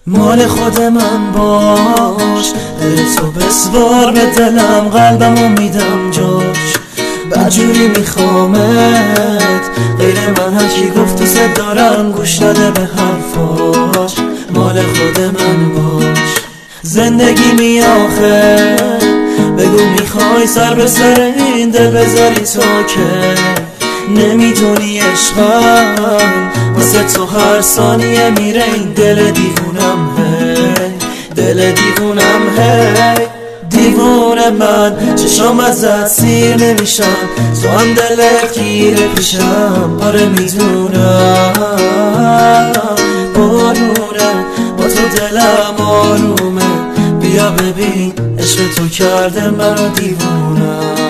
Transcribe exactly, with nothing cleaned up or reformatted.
مال خود من باش، دل تو بسوار به دلم، قلبمو میدم جاش، بدجوری میخوامت. غیر من هرکی گفت دوست دارم گوش نده به حرفاش. مال خود من باش، زندگی می آخه بگو میخوای سر به سر این دل بذاری تو که نمیدونی عشقم واسه تو هر ثانیه میره این دل دیوونم. هی دل دیوونم، هی دیوونه من، چشام ازت سیر نمیشم، تو هم دلت گیره پیشم. آره میدونم بارونه با تو دلم آرومه، بیا ببین عشق تو کرده منو دیوونم.